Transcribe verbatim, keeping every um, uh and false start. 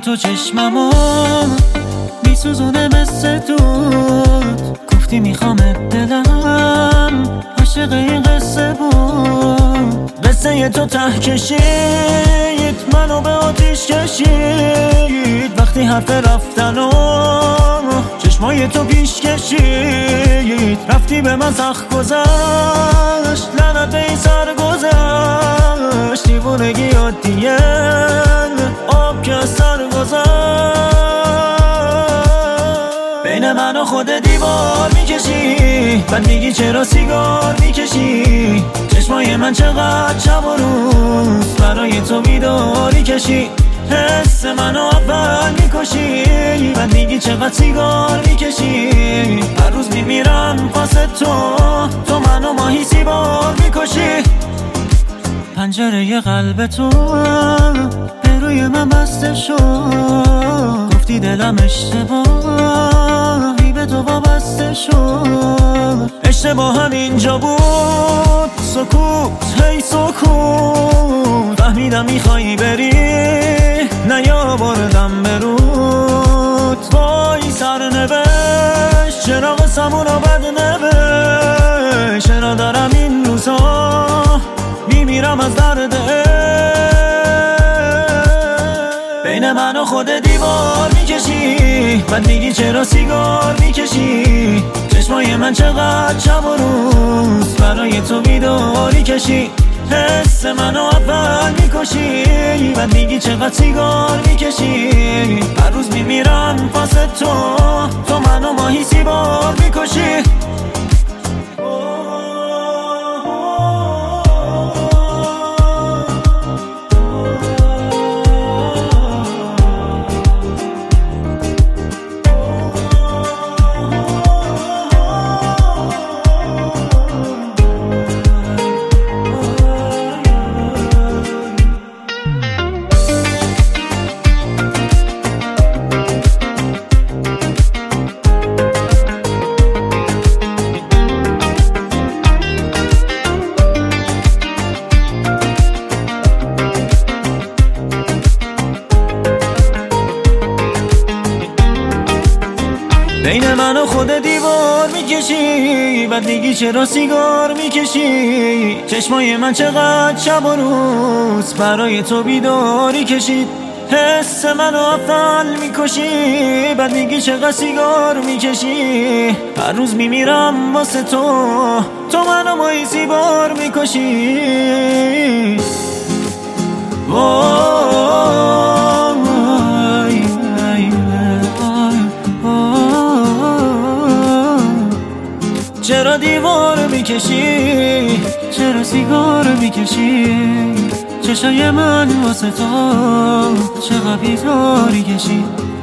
تو چشممو میسوزونه مثل دود. گفتی میخوام دلم عاشق این قصه بود. قصه تو ته کشید منو به آتیش کشید. وقتی حرف رفتن و چشمای تو پیش کشید. رفتی به من سخت گذشت لعنت به این سر گذشت. دیوونگی عادیه آب که از سر گذشت. بین من و خود دیوار میکشی بعد میگی چرا سیگار میکشی. چشمای من چقدر شب و روز برای تو بیداری کشی. حس منو اول میکشی بعد میگی چقدر سیگار میکشی. هر روز میمیرم واسه تو تو منو ماهی سیبار میکشی. پنجره قلب تو به روی من بسته شد. گفتی دلم اشتباهی به تو وابسته شد. اشتباه هم اینجا بود سکوت هی سکوت. فهمیدم میخوایی بری نیاوردم به رود. وای سرنوشت چرا قسمون رو بد نوشت. چرا دارم این روزا میمیرم از درد. بین من و خود دیوار میکشی بعد میگی چرا سیگار میکشی. چشمای من چقدر شب و روز برای تو بیداری کشی. حس منو اول میکشی بعد میگی چقدر سیگار میکشی. هر روز میمیرم واسه تو تو منو ماهی سیبار میکشی. بین من و خود دیوار میکشی بعد میگی چرا سیگار میکشی. چشمای من چقدر شب و روز برای تو بیداری کشید. حس منو اول میکشی بعد میگی چقدر سیگار میکشی. هر روز میمیرم واسه تو تو منو ماهی سیبار میکشی. چرا دیوار میکشی چرا سیگار میکشی. چشای من واسه تو چقدر بیداری کشی.